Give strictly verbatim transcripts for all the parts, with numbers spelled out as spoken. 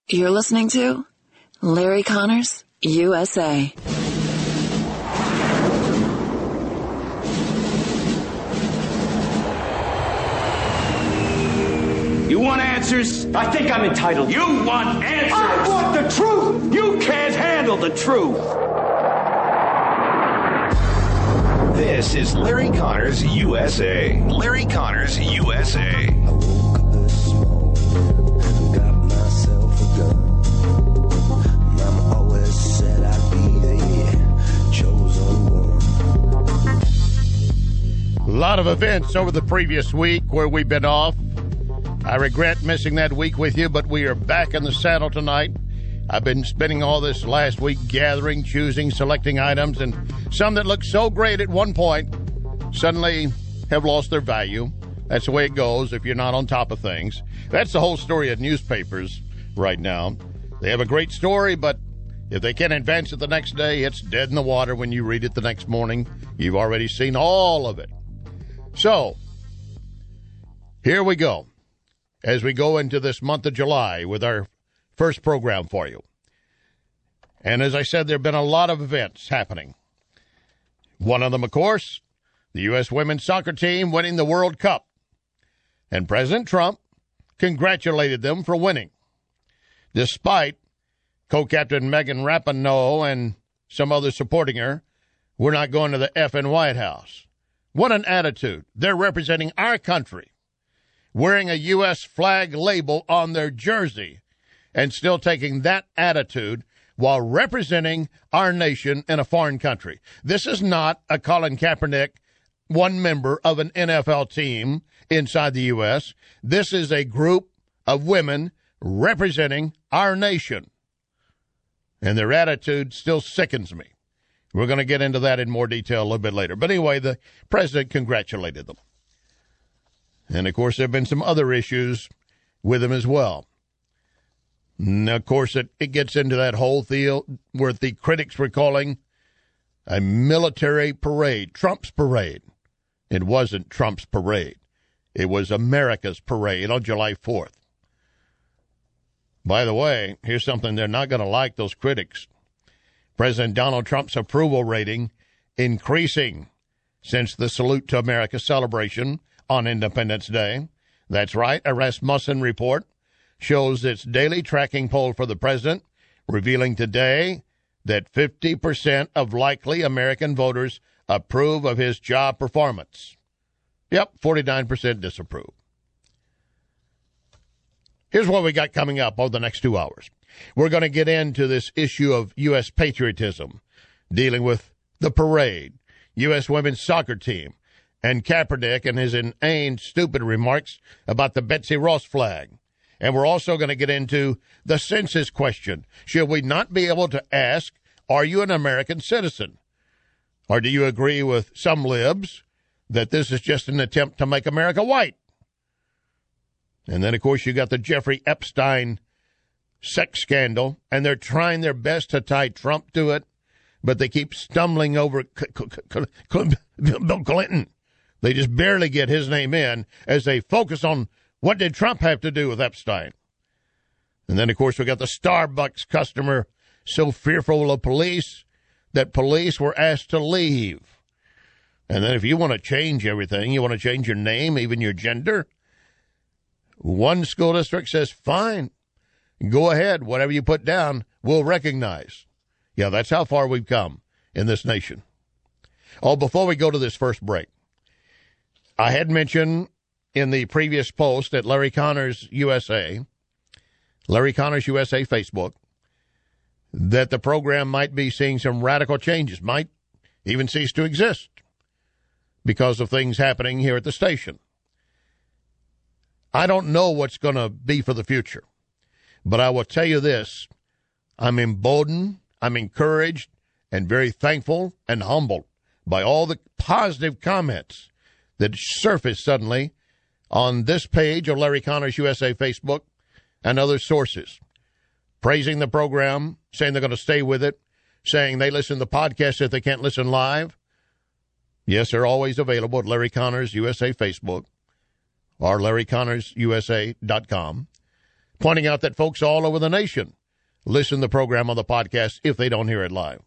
You're listening to Larry Connors, U S A. You want answers? I think I'm entitled. You want answers? I want the truth! You can't handle the truth. This is Larry Connors, U S A. Larry Connors, U S A. A lot of events over the previous week where we've been off. I regret missing that week with you, but we are back in the saddle tonight. I've been spending all this last week gathering, choosing, selecting items, and some that looked so great at one point suddenly have lost their value. That's the way it goes if you're not on top of things. That's the whole story of newspapers right now. They have a great story, but if they can't advance it the next day, it's dead in the water when you read it the next morning. You've already seen all of it. So, here we go, as we go into this month of July with our first program for you. And as I said, there have been a lot of events happening. One of them, of course, the U S women's soccer team winning the World Cup. And President Trump congratulated them for winning, despite co-captain Megan Rapinoe and some others supporting her. We're not going to the effing White House. What an attitude. They're representing our country, wearing a U S flag label on their jersey, and still taking that attitude while representing our nation in a foreign country. This is not a Colin Kaepernick, one member of an N F L team inside the U S. This is a group of women representing our nation. And their attitude still sickens me. We're going to get into that in more detail a little bit later. But anyway, the president congratulated them. And, of course, there have been some other issues with him as well. And, of course, it, it gets into that whole deal where the critics were calling a military parade, Trump's parade. It wasn't Trump's parade. It was America's parade on July fourth. By the way, here's something they're not going to like, those critics. President Donald Trump's approval rating increasing since the Salute to America celebration on Independence Day. That's right. A Rasmussen report shows its daily tracking poll for the president, revealing today that fifty percent of likely American voters approve of his job performance. Yep, forty-nine percent disapprove. Here's what we got coming up over the next two hours. We're going to get into this issue of U S patriotism, dealing with the parade, U S women's soccer team, and Kaepernick and his inane, stupid remarks about the Betsy Ross flag. And we're also going to get into the census question. Should we not be able to ask, are you an American citizen? Or do you agree with some libs that this is just an attempt to make America white? And then, of course, you got the Jeffrey Epstein sex scandal, and they're trying their best to tie Trump to it, but they keep stumbling over Bill Clinton. They just barely get his name in as they focus on what did Trump have to do with Epstein. And then, of course, we got the Starbucks customer so fearful of police that police were asked to leave. And then if you want to change everything, you want to change your name, even your gender, one school district says, fine. Go ahead. Whatever you put down, we'll recognize. Yeah, that's how far we've come in this nation. Oh, before we go to this first break, I had mentioned in the previous post at Larry Connors U S A, Larry Connors U S A Facebook, that the program might be seeing some radical changes, might even cease to exist because of things happening here at the station. I don't know what's going to be for the future. But I will tell you this, I'm emboldened, I'm encouraged, and very thankful and humbled by all the positive comments that surfaced suddenly on this page of Larry Connors U S A Facebook and other sources, praising the program, saying they're going to stay with it, saying they listen to the podcast if they can't listen live. Yes, they're always available at Larry Connors U S A Facebook or Larry Connors U S A dot com. pointing out that folks all over the nation listen to the program on the podcast if they don't hear it live.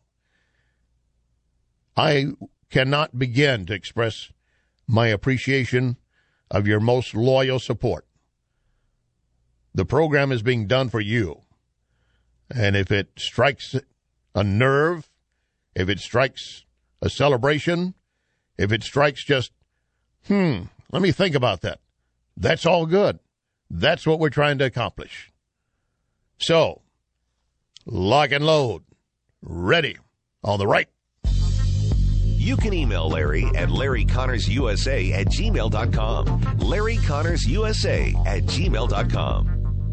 I cannot begin to express my appreciation of your most loyal support. The program is being done for you. And if it strikes a nerve, if it strikes a celebration, if it strikes just, hmm, let me think about that, that's all good. That's what we're trying to accomplish. So, lock and load. Ready. On the right. You can email Larry at Larry Connors U S A at gmail dot com. Larry Connors U S A at gmail dot com.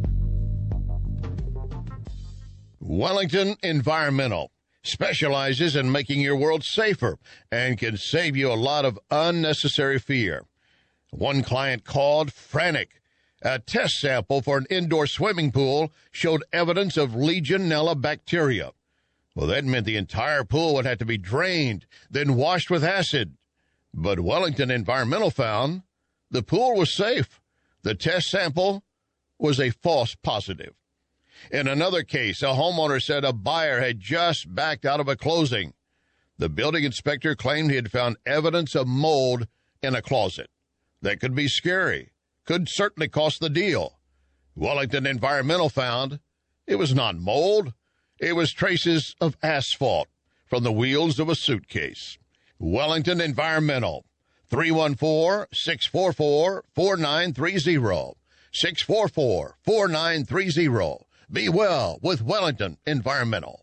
Wellington Environmental specializes in making your world safer and can save you a lot of unnecessary fear. One client called frantic. A test sample for an indoor swimming pool showed evidence of Legionella bacteria. Well, that meant the entire pool would have to be drained, then washed with acid. But Wellington Environmental found the pool was safe. The test sample was a false positive. In another case, a homeowner said a buyer had just backed out of a closing. The building inspector claimed he had found evidence of mold in a closet. That could be scary, could certainly cost the deal. Wellington Environmental found it was not mold. It was traces of asphalt from the wheels of a suitcase. Wellington Environmental, three one four, six four four, four nine three zero, six four four, four nine three zero. Be well with Wellington Environmental.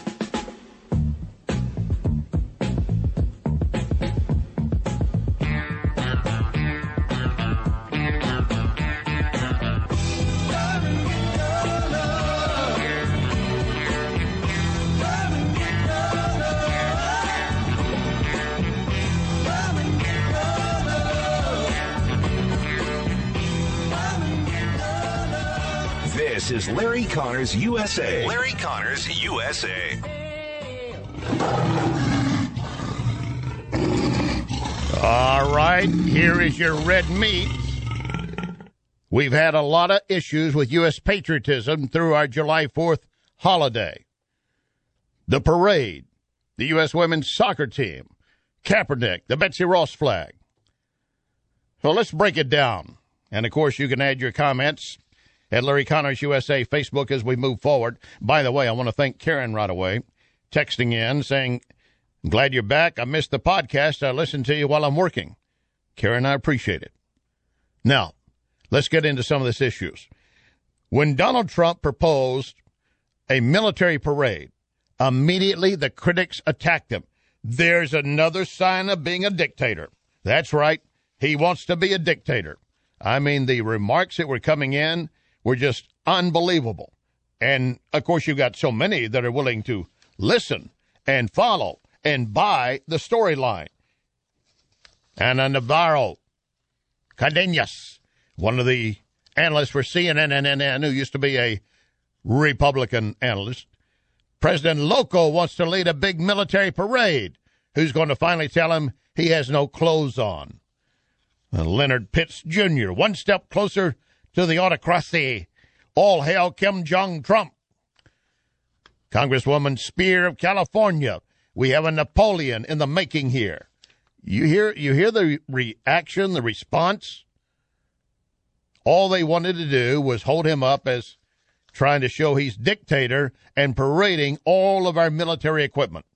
This is Larry Connors U S A. Larry Connors U S A. All right, here is your red meat. We've had a lot of issues with U S patriotism through our July fourth holiday. The parade, the U S women's soccer team, Kaepernick, the Betsy Ross flag. So let's break it down. And, of course, you can add your comments at Larry Connors U S A Facebook as we move forward. By the way, I want to thank Karen right away, texting in saying, glad you're back. I missed the podcast. I listened to you while I'm working. Karen, I appreciate it. Now, let's get into some of these issues. When Donald Trump proposed a military parade, immediately the critics attacked him. There's another sign of being a dictator. That's right. He wants to be a dictator. I mean, the remarks that were coming in were just unbelievable. And, of course, you've got so many that are willing to listen and follow and buy the storyline. Ana Navarro Cardenas, one of the analysts for C N N, who used to be a Republican analyst. President Loco wants to lead a big military parade. Who's going to finally tell him he has no clothes on? And Leonard Pitts Junior, one step closer to the autocracy. All hail Kim Jong-Trump. Congresswoman Spear of California. We have a Napoleon in the making here. You hear, you hear the reaction, the response? All they wanted to do was hold him up as trying to show he's dictator and parading all of our military equipment.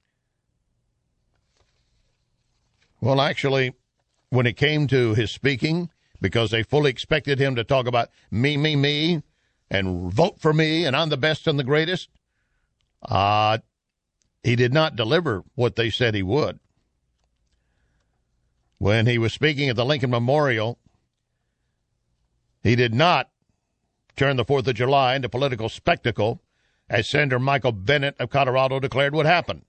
Well, actually, when it came to his speaking, because they fully expected him to talk about me, me, me, and vote for me, and I'm the best and the greatest, uh, he did not deliver what they said he would. When he was speaking at the Lincoln Memorial, he did not turn the fourth of July into political spectacle, as Senator Michael Bennet of Colorado declared would happen.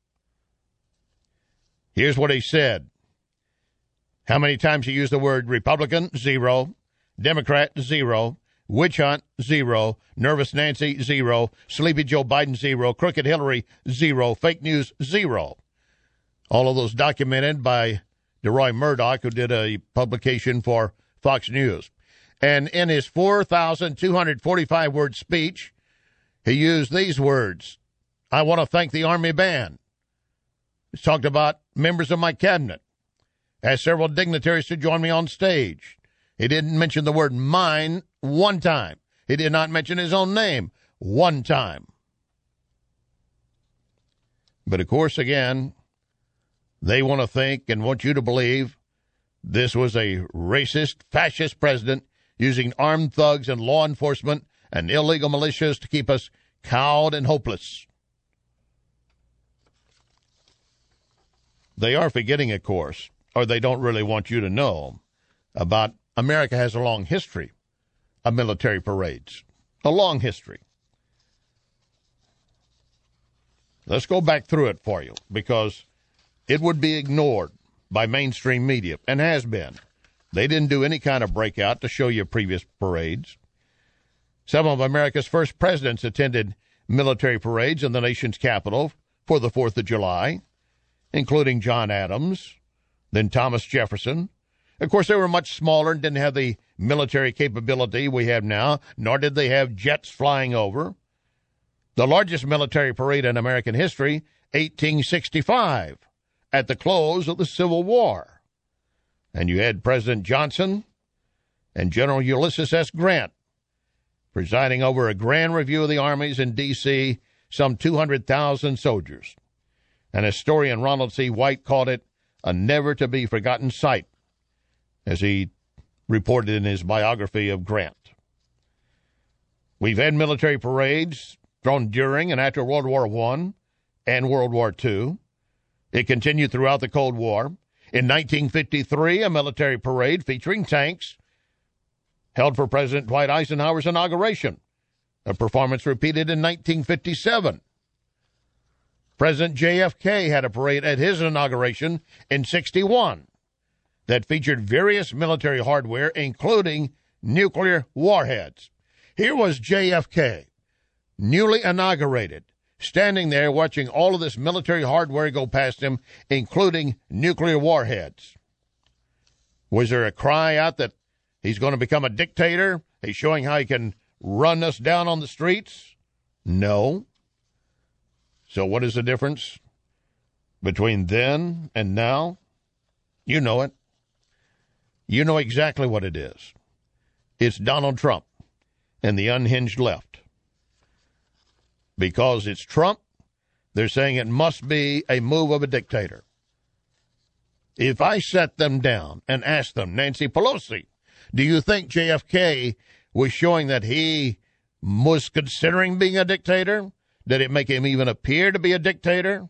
Here's what he said. How many times he used the word Republican? Zero. Democrat? Zero. Witch hunt? Zero. Nervous Nancy? Zero. Sleepy Joe Biden? Zero. Crooked Hillary? Zero. Fake news? Zero. All of those documented by DeRoy Murdoch, who did a publication for Fox News. And in his four thousand two hundred forty-five word speech, he used these words. I want to thank the Army Band. He talked about members of my cabinet. Asked several dignitaries to join me on stage. He didn't mention the word mine one time. He did not mention his own name one time. But of course, again, they want to think and want you to believe this was a racist, fascist president using armed thugs and law enforcement and illegal militias to keep us cowed and hopeless. They are forgetting, of course, or they don't really want you to know, about America has a long history of military parades. A long history. Let's go back through it for you, because it would be ignored by mainstream media, and has been. They didn't do any kind of breakout to show you previous parades. Some of America's first presidents attended military parades in the nation's capital for the fourth of July, including John Adams, then Thomas Jefferson. Of course, they were much smaller and didn't have the military capability we have now, nor did they have jets flying over. The largest military parade in American history, eighteen sixty-five, at the close of the Civil War. And you had President Johnson and General Ulysses S. Grant presiding over a grand review of the armies in D C, some two hundred thousand soldiers. And historian Ronald C. White called it a never-to-be-forgotten sight, as he reported in his biography of Grant. We've had military parades thrown during and after World War One and World War Two. It continued throughout the Cold War. In nineteen fifty-three, a military parade featuring tanks held for President Dwight Eisenhower's inauguration, a performance repeated in nineteen fifty-seven. President J F K had a parade at his inauguration in sixty-one that featured various military hardware, including nuclear warheads. Here was J F K, newly inaugurated, standing there watching all of this military hardware go past him, including nuclear warheads. Was there a cry out that he's going to become a dictator? He's showing how he can run us down on the streets? No. So what is the difference between then and now? You know it. You know exactly what it is. It's Donald Trump and the unhinged left. Because it's Trump, they're saying it must be a move of a dictator. If I set them down and asked them, Nancy Pelosi, do you think J F K was showing that he was considering being a dictator? Did it make him even appear to be a dictator?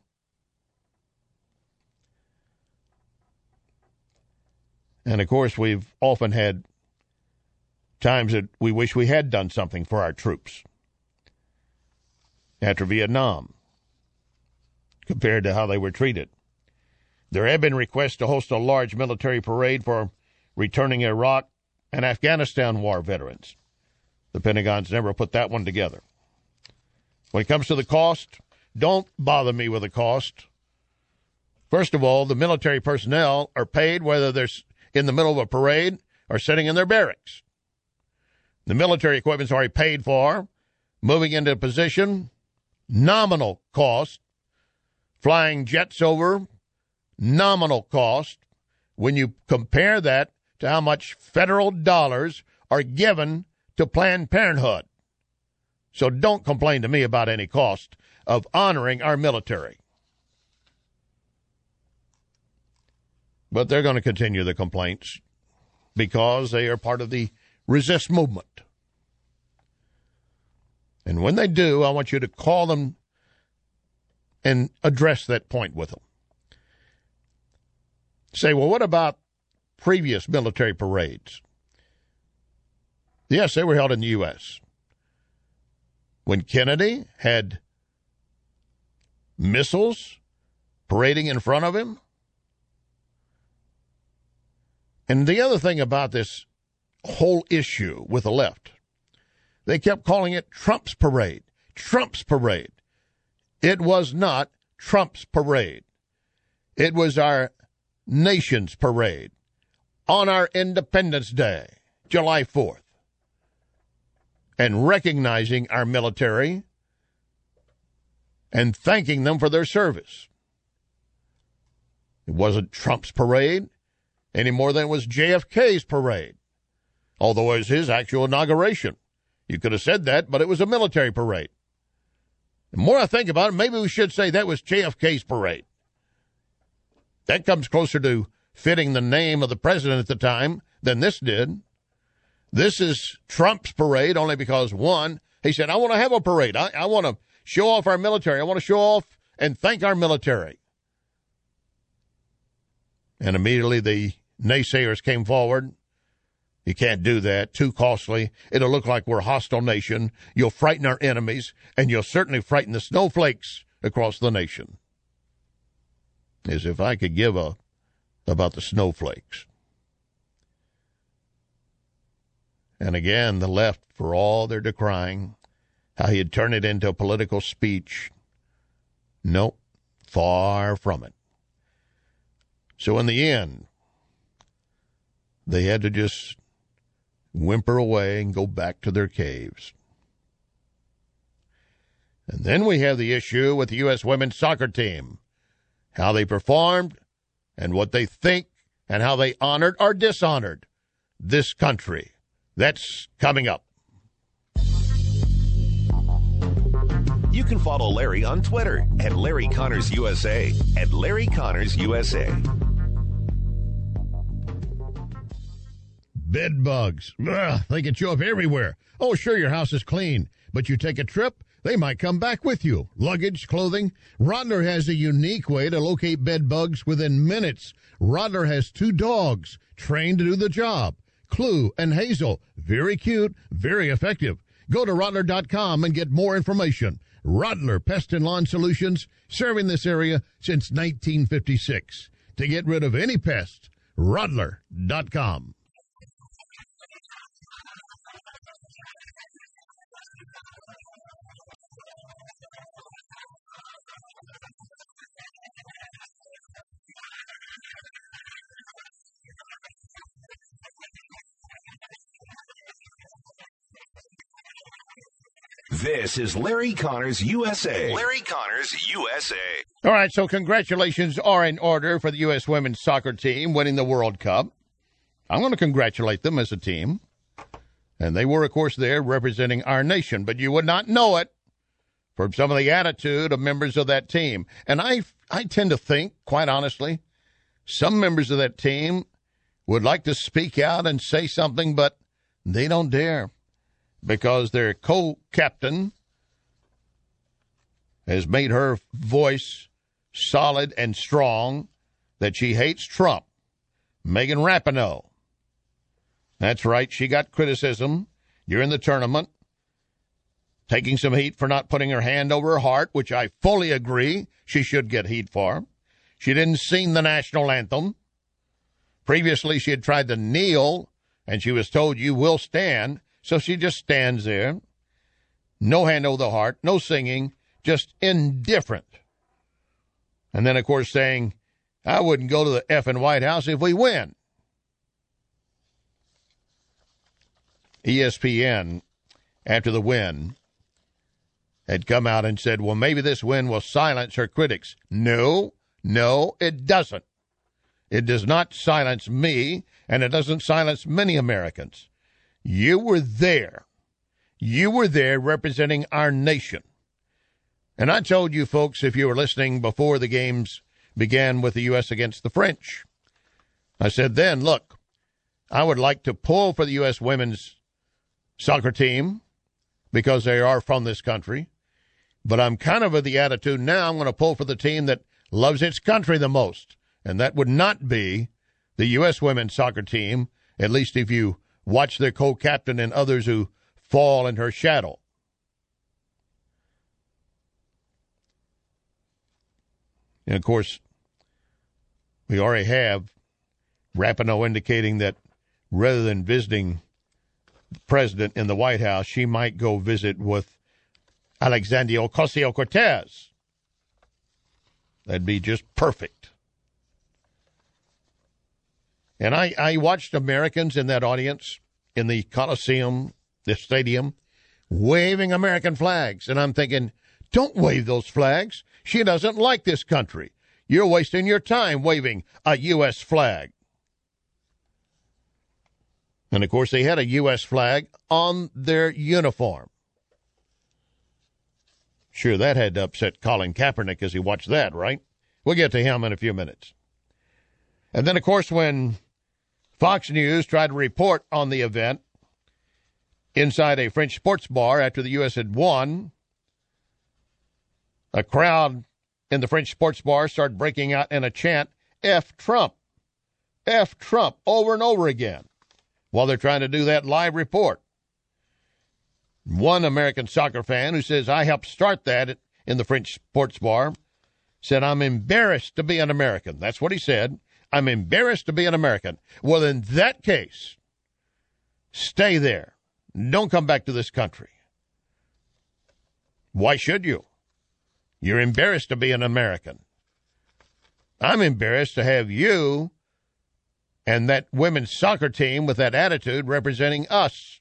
And, of course, we've often had times that we wish we had done something for our troops after Vietnam, compared to how they were treated. There have been requests to host a large military parade for returning Iraq and Afghanistan war veterans. The Pentagon's never put that one together. When it comes to the cost, don't bother me with the cost. First of all, the military personnel are paid whether they're in the middle of a parade or sitting in their barracks. The military equipment's already paid for. Moving into a position, nominal cost. Flying jets over, nominal cost. When you compare that to how much federal dollars are given to Planned Parenthood. So don't complain to me about any cost of honoring our military. But they're going to continue the complaints because they are part of the resist movement. And when they do, I want you to call them and address that point with them. Say, well, what about previous military parades? Yes, they were held in the U S When Kennedy had missiles parading in front of him. And the other thing about this whole issue with the left, they kept calling it Trump's parade, Trump's parade. It was not Trump's parade. It was our nation's parade on our Independence Day, July fourth. and recognizing our military and thanking them for their service. It wasn't Trump's parade any more than it was J F K's parade, although it was his actual inauguration. You could have said that, but it was a military parade. The more I think about it, maybe we should say that was J F K's parade. That comes closer to fitting the name of the president at the time than this did. This is Trump's parade only because, one, he said, I want to have a parade. I, I want to show off our military. I want to show off and thank our military. And immediately the naysayers came forward. You can't do that. Too costly. It'll look like we're a hostile nation. You'll frighten our enemies, and you'll certainly frighten the snowflakes across the nation. As if I could give a about the snowflakes. And again, the left, for all their decrying, how he had turned it into a political speech. Nope, far from it. So in the end, they had to just whimper away and go back to their caves. And then we have the issue with the U S women's soccer team, how they performed and what they think and how they honored or dishonored this country. That's coming up. You can follow Larry on Twitter at Larry Connors U S A, at Larry Connors U S A. Bed bugs. Ugh, they can show up everywhere. Oh, sure, your house is clean, but you take a trip, they might come back with you. Luggage, clothing. Rodler has a unique way to locate bed bugs within minutes. Rodler has two dogs trained to do the job. Clue and Hazel. Very cute, very effective. Go to Rodler dot com and get more information. Rodler Pest and Lawn Solutions, serving this area since nineteen fifty-six. To get rid of any pest, Rodler dot com. This is Larry Connors U S A. Larry Connors U S A. All right, so congratulations are in order for the U S women's soccer team winning the World Cup. I'm going to congratulate them as a team. And they were, of course, there representing our nation. But you would not know it from some of the attitude of members of that team. And I, I tend to think, quite honestly, some members of that team would like to speak out and say something, but they don't dare. Because their co-captain has made her voice solid and strong that she hates Trump. Megan Rapinoe. That's right, she got criticism during the tournament, taking some heat for not putting her hand over her heart, which I fully agree she should get heat for. She didn't sing the national anthem. Previously, she had tried to kneel, and she was told, you will stand. So she just stands there, no hand over the heart, no singing, just indifferent. And then, of course, saying, I wouldn't go to the effing White House if we win. E S P N, after the win, had come out and said, well, maybe this win will silence her critics. No, no, it doesn't. It does not silence me, and it doesn't silence many Americans. You were there. You were there representing our nation. And I told you folks, if you were listening before the games began with the U S against the French, I said then, look, I would like to pull for the U S women's soccer team because they are from this country. But I'm kind of of the attitude now I'm going to pull for the team that loves its country the most. And that would not be the U S women's soccer team, at least if you watch their co-captain and others who fall in her shadow. And, of course, we already have Rapinoe indicating that rather than visiting the president in the White House, she might go visit with Alexandria Ocasio-Cortez. That'd be just perfect. And I, I watched Americans in that audience, in the Coliseum, the stadium, waving American flags. And I'm thinking, don't wave those flags. She doesn't like this country. You're wasting your time waving a U S flag. And, of course, they had a U S flag on their uniform. Sure, that had to upset Colin Kaepernick as he watched that, right? We'll get to him in a few minutes. And then, of course, when Fox News tried to report on the event inside a French sports bar after the U S had won, a crowd in the French sports bar started breaking out in a chant, F Trump, F Trump, over and over again, while they're trying to do that live report. One American soccer fan who says, I helped start that in the French sports bar, said, I'm embarrassed to be an American. That's what he said. I'm embarrassed to be an American. Well, in that case, stay there. Don't come back to this country. Why should you? You're embarrassed to be an American. I'm embarrassed to have you and that women's soccer team with that attitude representing us.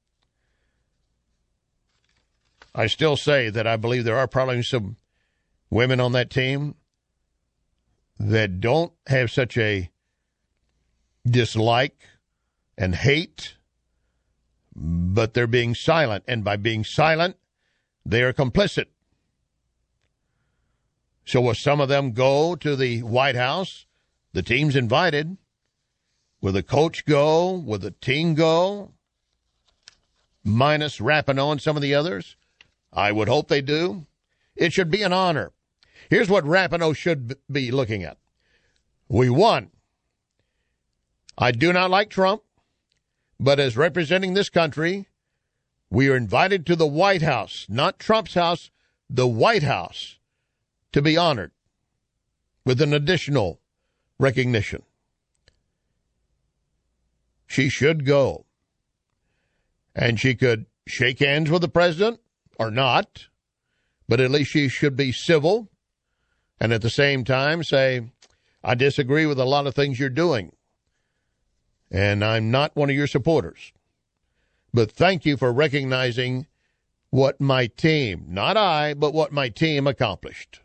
I still say that I believe there are probably some women on that team that don't have such a dislike and hate, but they're being silent. And by being silent, they are complicit. So will some of them go to the White House? The team's invited. Will the coach go? Will the team go? Minus Rapinoe and some of the others? I would hope they do. It should be an honor. Here's what Rapinoe should be looking at. We won. I do not like Trump, but as representing this country, we are invited to the White House, not Trump's house, the White House, to be honored with an additional recognition. She should go. And she could shake hands with the president or not, but at least she should be civil and at the same time say, I disagree with a lot of things you're doing, and I'm not one of your supporters. But thank you for recognizing what my team, not I, but what my team accomplished.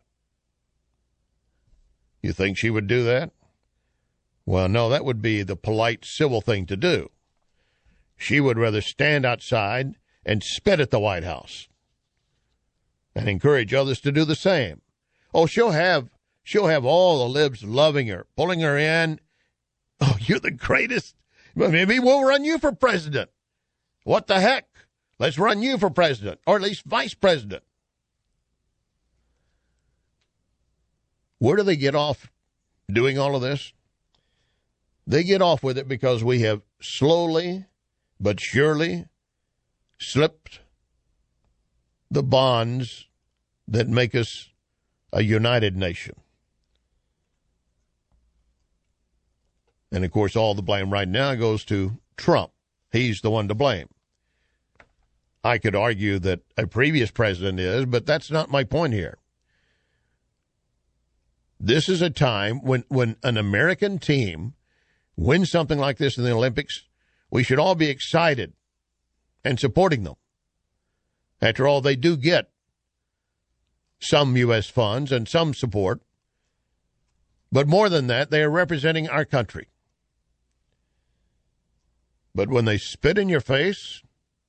You think she would do that? Well, no, that would be the polite, civil thing to do. She would rather stand outside and spit at the White House and encourage others to do the same. Oh, she'll have she'll have all the libs loving her, pulling her in. Oh, you're the greatest. Maybe we'll run you for president. What the heck? Let's run you for president, or at least vice president. Where do they get off doing all of this? They get off with it because we have slowly but surely slipped the bonds that make us a united nation. And, of course, all the blame right now goes to Trump. He's the one to blame. I could argue that a previous president is, but that's not my point here. This is a time when, when an American team wins something like this in the Olympics, we should all be excited and supporting them. After all, they do get some U S funds and some support. But more than that, they are representing our country. But when they spit in your face,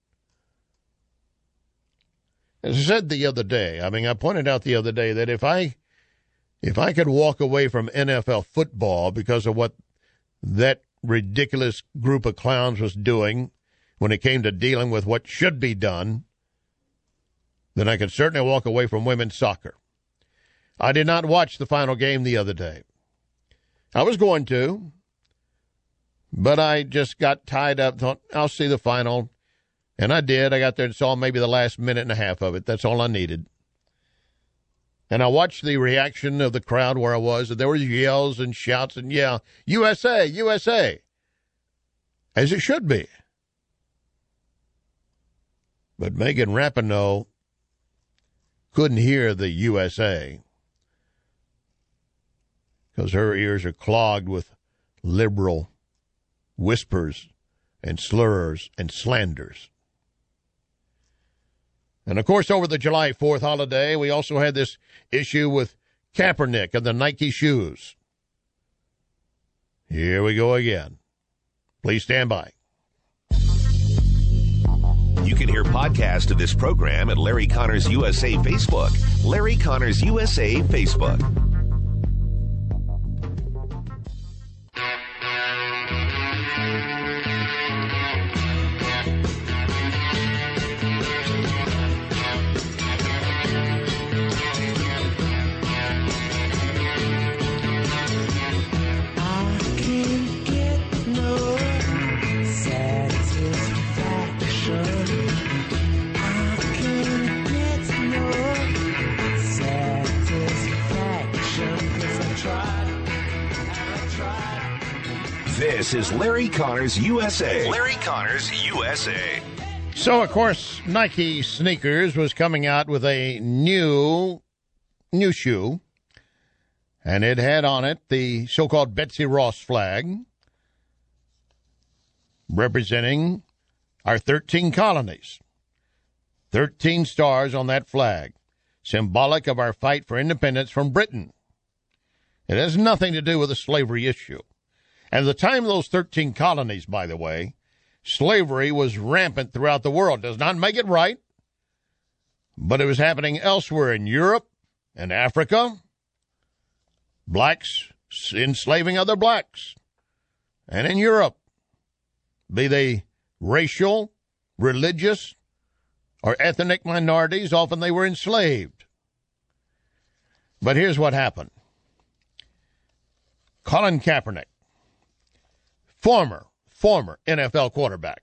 as I said the other day, I mean, I pointed out the other day that if I if I could walk away from N F L football because of what that ridiculous group of clowns was doing when it came to dealing with what should be done, then I could certainly walk away from women's soccer. I did not watch the final game the other day. I was going to, but I just got tied up, thought, I'll see the final. And I did. I got there and saw maybe the last minute and a half of it. That's all I needed. And I watched the reaction of the crowd where I was. There were yells and shouts and, yeah, U S A, U S A, as it should be. But Megan Rapinoe couldn't hear the U S A because her ears are clogged with liberal whispers and slurs and slanders. And, of course, over the July fourth holiday, we also had this issue with Kaepernick and the Nike shoes. Here we go again. Please stand by. You can hear podcast of this program at Larry Connors U S A Facebook. Larry Connors U S A Facebook. This is Larry Connors U S A. Larry Connors U S A. So, of course, Nike Sneakers was coming out with a new, new shoe, and it had on it the so-called Betsy Ross flag, representing our thirteen colonies. thirteen stars on that flag, symbolic of our fight for independence from Britain. It has nothing to do with the slavery issue. And at the time of those thirteen colonies, by the way, slavery was rampant throughout the world. Does not make it right, but it was happening elsewhere in Europe and Africa. Blacks enslaving other blacks. And in Europe, be they racial, religious, or ethnic minorities, often they were enslaved. But here's what happened. Colin Kaepernick, former, former N F L quarterback,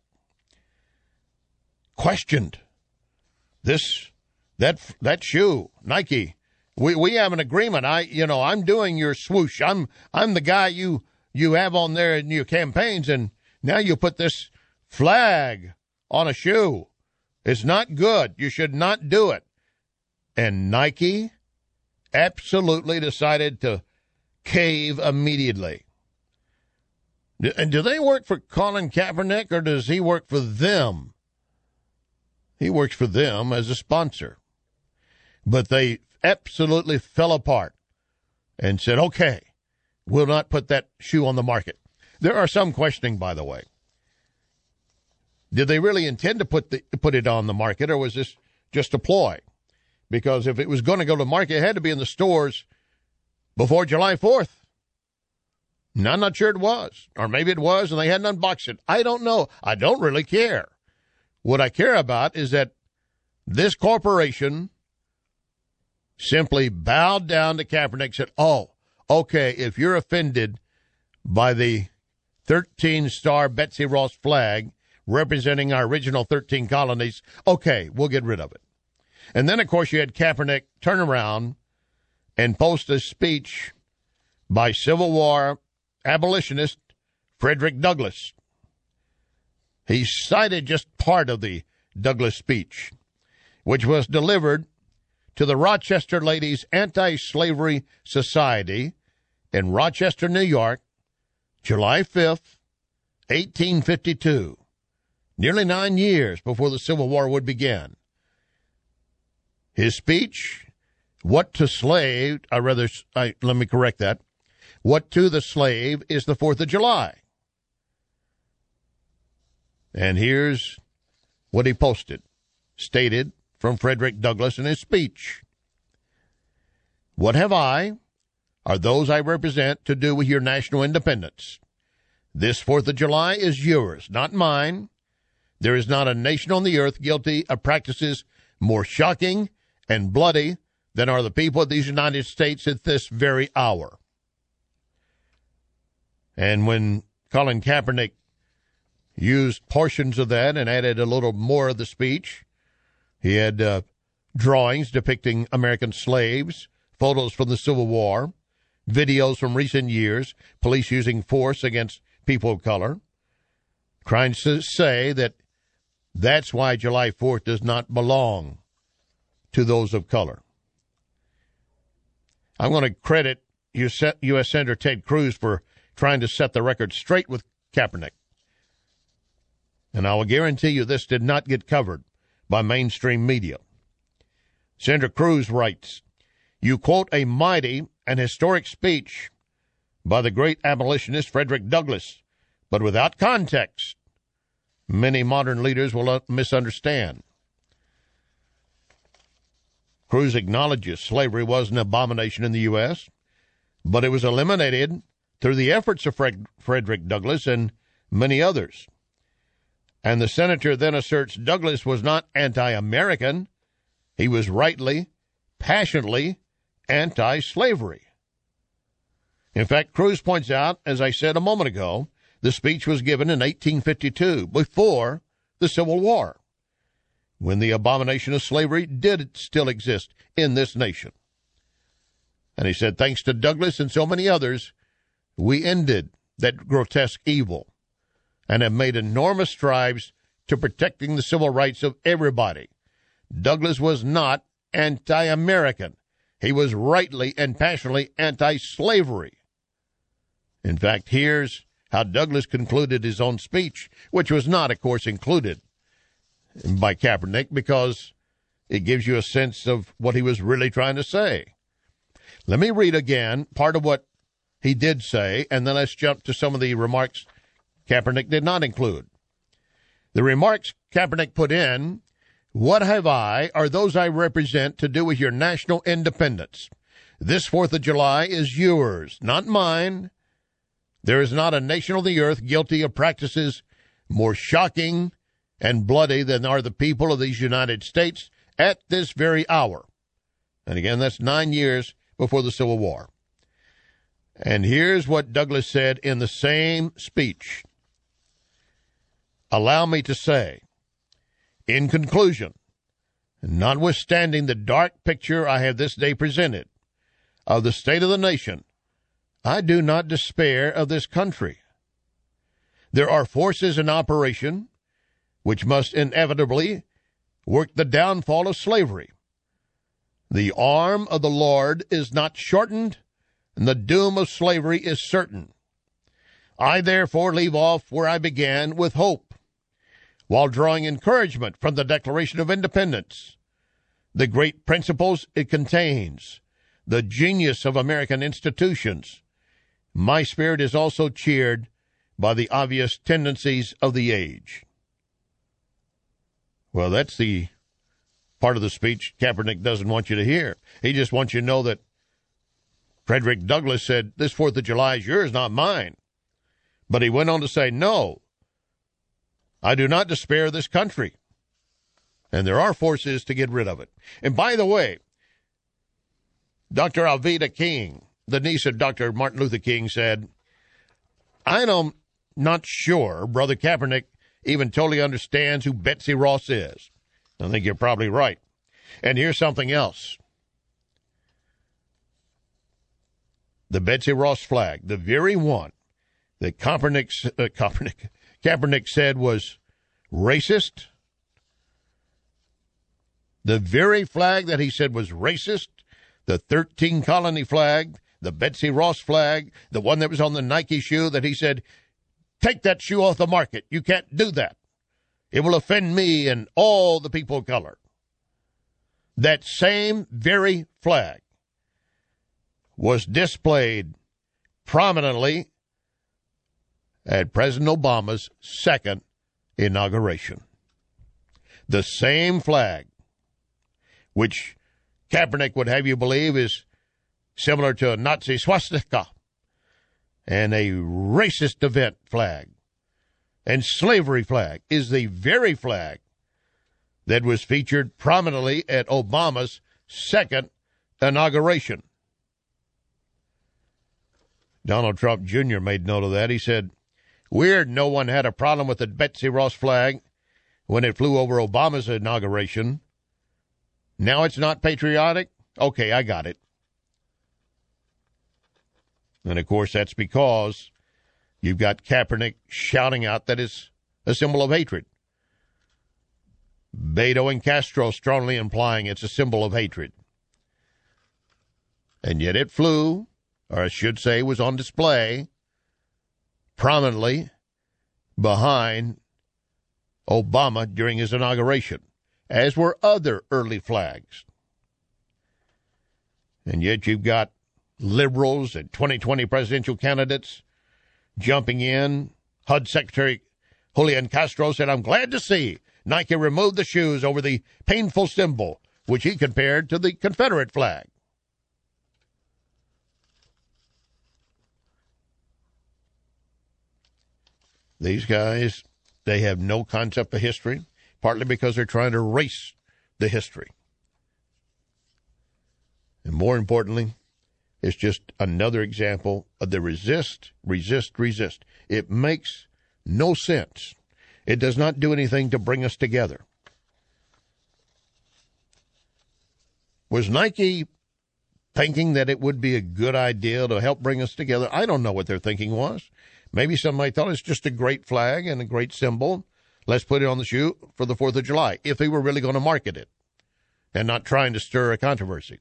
questioned this, that, that shoe, Nike. We, we have an agreement. I, you know, I'm doing your swoosh. I'm, I'm the guy you, you have on there in your campaigns. And now you put this flag on a shoe. It's not good. You should not do it. And Nike absolutely decided to cave immediately. And do they work for Colin Kaepernick, or does he work for them? He works for them as a sponsor. But they absolutely fell apart and said, okay, we'll not put that shoe on the market. There are some questioning, by the way. Did they really intend to put the, put it on the market, or was this just a ploy? Because if it was going to go to market, it had to be in the stores before July fourth. No, I'm not sure it was. Or maybe it was and they hadn't unboxed it. I don't know. I don't really care. What I care about is that this corporation simply bowed down to Kaepernick and said, oh, okay, if you're offended by the thirteen-star Betsy Ross flag representing our original thirteen colonies, okay, we'll get rid of it. And then, of course, you had Kaepernick turn around and post a speech by Civil War abolitionist Frederick Douglass. He cited just part of the Douglass speech, which was delivered to the Rochester Ladies Anti-Slavery Society in Rochester, New York, July fifth, eighteen fifty-two, nearly nine years before the Civil War would begin. His speech, What to Slave, or rather, I, let me correct that, What to the Slave is the fourth of July. And here's what he posted, stated from Frederick Douglass in his speech. What have I, or those I represent, to do with your national independence? This fourth of July is yours, not mine. There is not a nation on the earth guilty of practices more shocking and bloody than are the people of these United States at this very hour. And when Colin Kaepernick used portions of that and added a little more of the speech, he had uh, drawings depicting American slaves, photos from the Civil War, videos from recent years, police using force against people of color, trying to say that that's why July fourth does not belong to those of color. I'm going to credit U S Senator Ted Cruz for trying to set the record straight with Kaepernick. And I will guarantee you this did not get covered by mainstream media. Senator Cruz writes, "You quote a mighty and historic speech by the great abolitionist Frederick Douglass, but without context, many modern leaders will misunderstand." Cruz acknowledges slavery was an abomination in the U S, but it was eliminated through the efforts of Fred- Frederick Douglass and many others. And the senator then asserts Douglass was not anti-American. He was rightly, passionately anti-slavery. In fact, Cruz points out, as I said a moment ago, the speech was given in eighteen fifty-two, before the Civil War, when the abomination of slavery did still exist in this nation. And he said, thanks to Douglass and so many others, we ended that grotesque evil and have made enormous strides to protecting the civil rights of everybody. Douglass was not anti-American. He was rightly and passionately anti-slavery. In fact, here's how Douglass concluded his own speech, which was not, of course, included by Kaepernick, because it gives you a sense of what he was really trying to say. Let me read again part of what he did say, and then let's jump to some of the remarks Kaepernick did not include. The remarks Kaepernick put in, "What have I, or those I represent, to do with your national independence? This fourth of July is yours, not mine. There is not a nation on the earth guilty of practices more shocking and bloody than are the people of these United States at this very hour." And again, that's nine years before the Civil War. And here's what Douglass said in the same speech. "Allow me to say, in conclusion, notwithstanding the dark picture I have this day presented of the state of the nation, I do not despair of this country. There are forces in operation which must inevitably work the downfall of slavery. The arm of the Lord is not shortened, and the doom of slavery is certain. I therefore leave off where I began, with hope, while drawing encouragement from the Declaration of Independence, the great principles it contains, the genius of American institutions. My spirit is also cheered by the obvious tendencies of the age." Well, that's the part of the speech Kaepernick doesn't want you to hear. He just wants you to know that Frederick Douglass said, this fourth of July is yours, not mine. But he went on to say, no, I do not despair of this country. And there are forces to get rid of it. And by the way, Doctor Alveda King, the niece of Doctor Martin Luther King, said, I'm not sure Brother Kaepernick even totally understands who Betsy Ross is. I think you're probably right. And here's something else. The Betsy Ross flag, the very one that Kaepernick, uh, Kaepernick, Kaepernick said was racist, the very flag that he said was racist, the thirteen colony flag, the Betsy Ross flag, the one that was on the Nike shoe that he said, take that shoe off the market. You can't do that. It will offend me and all the people of color. That same very flag was displayed prominently at President Obama's second inauguration. The same flag, which Kaepernick would have you believe is similar to a Nazi swastika and a racist event flag and slavery flag, is the very flag that was featured prominently at Obama's second inauguration. Donald Trump Junior made note of that. He said, weird, no one had a problem with the Betsy Ross flag when it flew over Obama's inauguration. Now it's not patriotic? Okay, I got it. And, of course, that's because you've got Kaepernick shouting out that it's a symbol of hatred. Beto and Castro strongly implying it's a symbol of hatred. And yet it flew, or I should say was on display, prominently behind Obama during his inauguration, as were other early flags. And yet you've got liberals and twenty twenty presidential candidates jumping in. H U D Secretary Julian Castro said, I'm glad to see Nike remove the shoes over the painful symbol, which he compared to the Confederate flag. These guys, they have no concept of history, partly because they're trying to erase the history. And more importantly, it's just another example of the resist, resist, resist. It makes no sense. It does not do anything to bring us together. Was Nike thinking that it would be a good idea to help bring us together? I don't know what their thinking was. Maybe somebody thought it's just a great flag and a great symbol. Let's put it on the shoe for the fourth of July, if they were really going to market it and not trying to stir a controversy.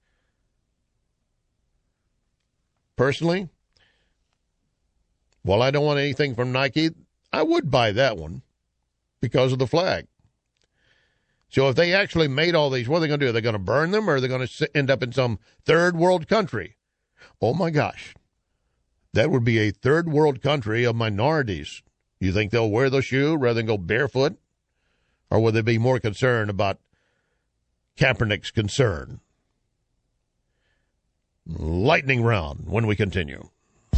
Personally, while I don't want anything from Nike, I would buy that one because of the flag. So if they actually made all these, what are they going to do? Are they going to burn them, or are they going to end up in some third world country? Oh, my gosh. That would be a third world country of minorities. You think they'll wear the shoe rather than go barefoot? Or would they be more concerned about Kaepernick's concern? Lightning round when we continue.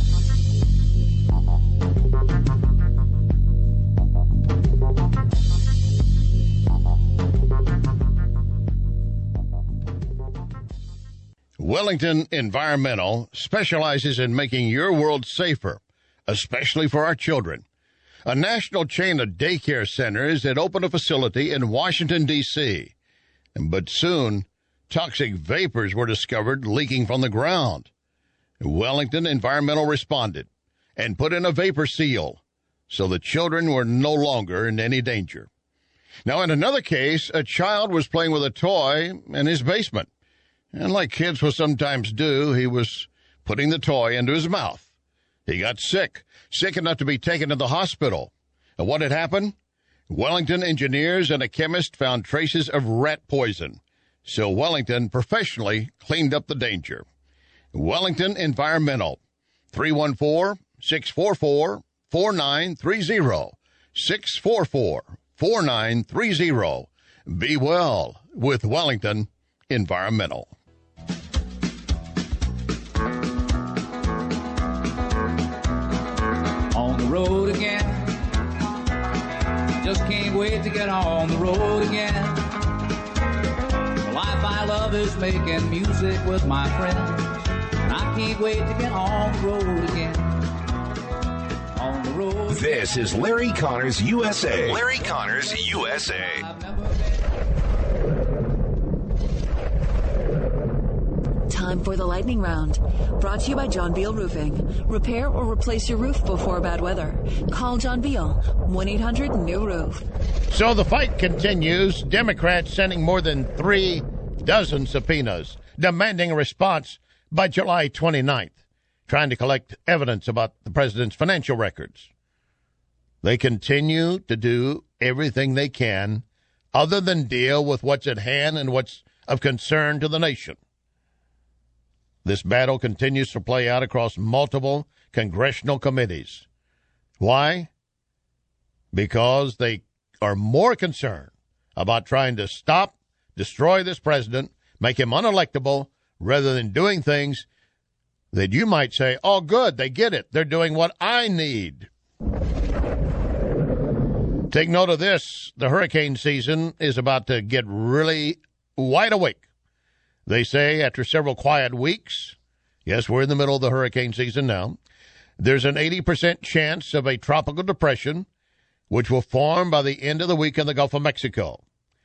Wellington Environmental specializes in making your world safer, especially for our children. A national chain of daycare centers that opened a facility in Washington, D C But soon, toxic vapors were discovered leaking from the ground. Wellington Environmental responded and put in a vapor seal, so the children were no longer in any danger. Now, in another case, a child was playing with a toy in his basement. And like kids will sometimes do, he was putting the toy into his mouth. He got sick, sick enough to be taken to the hospital. And what had happened? Wellington engineers and a chemist found traces of rat poison. So Wellington professionally cleaned up the danger. Wellington Environmental, three one four, six four four, four nine three zero, six four four, four nine three zero. Be well with Wellington Environmental. On the road again. Just can't wait to get on the road again. The life I love is making music with my friends. And I can't wait to get on the road again. On the road. This is Larry Connors U S A. Larry Connors U S A. Time for the lightning round. Brought to you by John Beal Roofing. Repair or replace your roof before bad weather. Call John Beal, one eight hundred new roof. So the fight continues. Democrats sending more than three dozen subpoenas, demanding a response by July twenty-ninth, trying to collect evidence about the president's financial records. They continue to do everything they can other than deal with what's at hand and what's of concern to the nation. This battle continues to play out across multiple congressional committees. Why? Because they are more concerned about trying to stop, destroy this president, make him unelectable, rather than doing things that you might say, oh, good, they get it. They're doing what I need. Take note of this. The hurricane season is about to get really wide awake. They say after several quiet weeks, yes, we're in the middle of the hurricane season now, there's an eighty percent chance of a tropical depression, which will form by the end of the week in the Gulf of Mexico.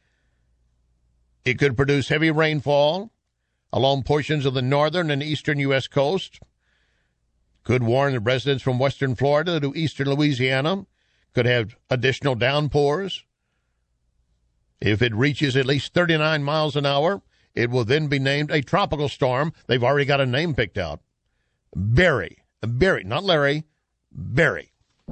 It could produce heavy rainfall along portions of the northern and eastern U S coast, could warn the residents from western Florida to eastern Louisiana, could have additional downpours. If it reaches at least thirty-nine miles an hour, it will then be named a tropical storm. They've already got a name picked out. Barry. Barry, not Larry. Barry.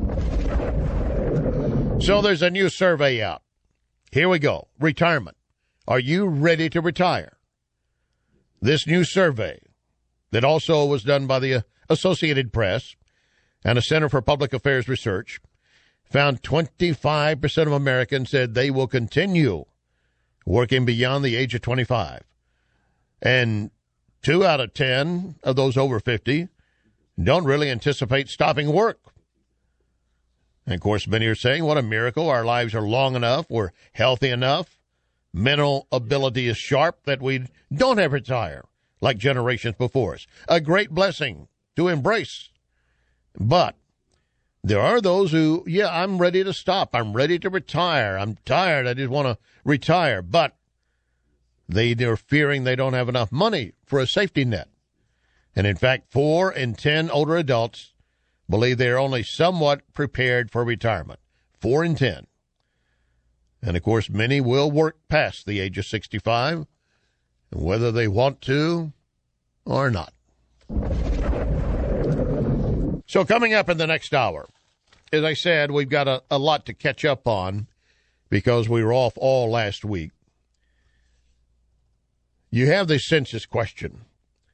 So there's a new survey out. Here we go. Retirement. Are you ready to retire? this new survey that also was done by the Associated Press and a Center for Public Affairs Research found twenty-five percent of Americans said they will continue working beyond the age of twenty-five. And two out of ten of those over fifty don't really anticipate stopping work. And, of course, many are saying, what a miracle. Our lives are long enough. We're healthy enough. Mental ability is sharp that we don't have to retire like generations before us. A great blessing to embrace. But there are those who, yeah, I'm ready to stop. I'm ready to retire. I'm tired. I just want to retire. But they, they're fearing they don't have enough money for a safety net. And, in fact, four in ten older adults believe they are only somewhat prepared for retirement. Four in ten. And, of course, many will work past the age of sixty-five, whether they want to or not. So coming up in the next hour, as I said, we've got a, a lot to catch up on because we were off all last week. You have the census question.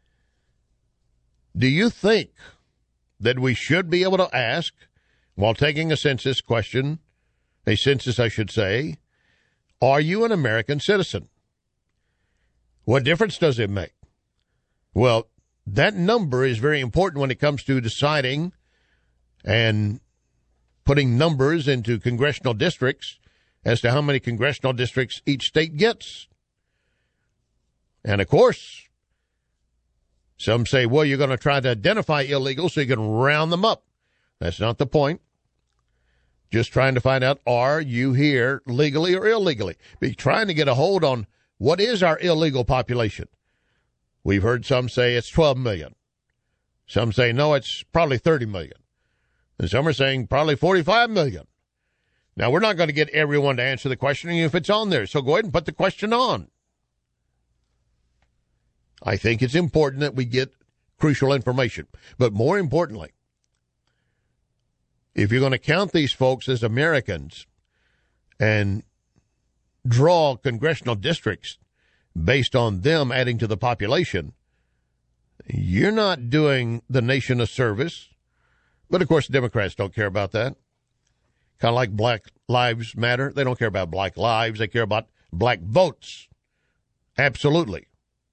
Do you think that we should be able to ask, while taking a census question, a census I should say, are you an American citizen? What difference does it make? Well, that number is very important when it comes to deciding and putting numbers into congressional districts as to how many congressional districts each state gets. And, of course, some say, well, you're going to try to identify illegals so you can round them up. That's not the point. Just trying to find out, are you here legally or illegally? Be trying to get a hold on what is our illegal population. We've heard some say it's twelve million. Some say, no, it's probably thirty million. And some are saying probably forty-five million. Now, we're not going to get everyone to answer the question if it's on there, so go ahead and put the question on. I think it's important that we get crucial information. But more importantly, if you're going to count these folks as Americans and draw congressional districts based on them adding to the population, you're not doing the nation a service. But, of course, Democrats don't care about that. Kind of like Black Lives Matter. They don't care about black lives. They care about black votes. Absolutely.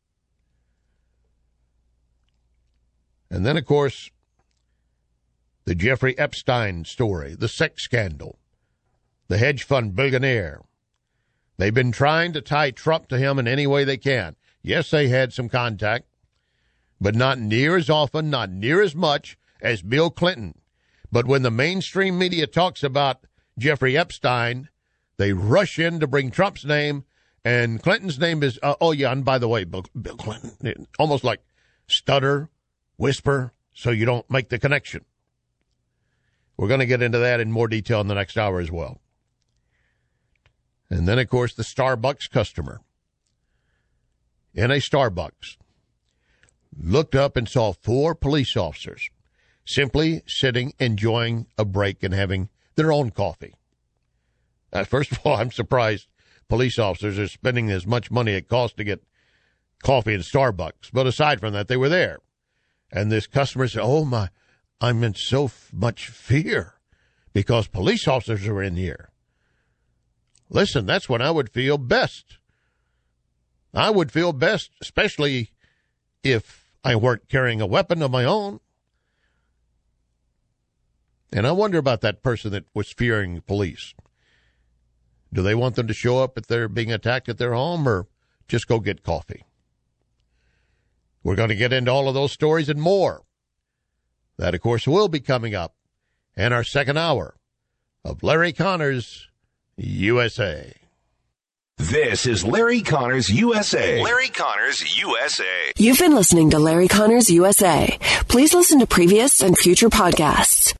And then, of course, the Jeffrey Epstein story, the sex scandal, the hedge fund billionaire. They've been trying to tie Trump to him in any way they can. Yes, they had some contact, but not near as often, not near as much as Bill Clinton. But when the mainstream media talks about Jeffrey Epstein, they rush in to bring Trump's name, and Clinton's name is, uh, oh, yeah, and by the way, Bill, Bill Clinton, almost like stutter, whisper, so you don't make the connection. We're going to get into that in more detail in the next hour as well. And then, of course, the Starbucks customer in a Starbucks looked up and saw four police officers simply sitting, enjoying a break and having their own coffee. Uh, first of all, I'm surprised police officers are spending as much money it costs to get coffee at Starbucks. But aside from that, they were there. And this customer said, oh, my, I'm in so f- much fear because police officers are in here. Listen, that's when I would feel best. I would feel best, especially if I weren't carrying a weapon of my own. And I wonder about that person that was fearing police. Do they want them to show up if they're being attacked at their home or just go get coffee? We're going to get into all of those stories and more. That, of course, will be coming up in our second hour of Larry Connors U S A. This is Larry Connors U S A. Larry Connors U S A. You've been listening to Larry Connors U S A. Please listen to previous and future podcasts.